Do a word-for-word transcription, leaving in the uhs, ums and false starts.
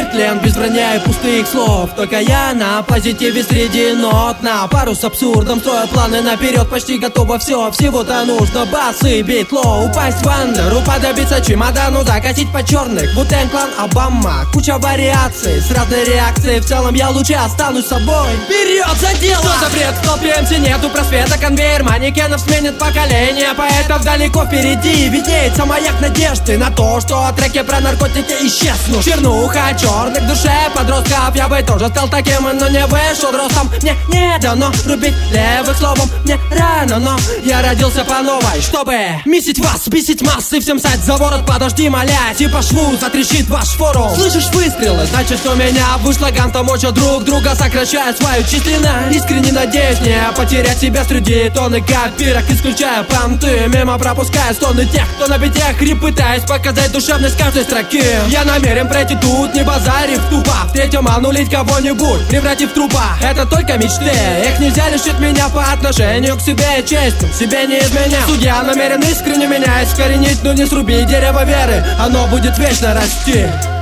Киртленд без броня и пустых слов. Только я на позитиве среди нот. На пару с абсурдом строю планы наперед. Почти готово все, всего-то нужно бас и бит лоу. Упасть в андер, уподобиться чемодану, закатить по черных. Вутен Клан, Обама, куча вариаций с разной реакцией. В целом я лучше останусь собой. Вперед за дело! Что запрет в толпе эм си, нету просвета. Конвейер манекенов сменит поколение. Поэтов далеко впереди виднеется маяк надежды на то, что треки про наркотики исчезнут. Чернуха черных в душе подростков. Я бы тоже стал таким, но не вышел ростом. Мне не дано рубить левых словом. Мне рано, но я родился по новой, чтобы месить вас, бесить массы, всем сать за ворот. Подожди, молясь, и по шву затрещит ваш форум. Слышишь выстрелы, значит, что меня вышло гантом. Мочат друг друга, сокращая свою численность. Искренне надеюсь не потерять себя среди тонны копирок, исключая понты, мимо пропуская стоны тех, кто на битях хрип, пытаясь показать душевность каждой строки. Я намерен пройти тут, не базарив тупо. В третьем анулить кого-нибудь, превратив в трупа. Это только мечты, их нельзя лишить меня по отношению к себе и честью. Себе не изменял. Судья намерен искренне меня искоренить, но не сруби дерево веры, оно будет вечно расти.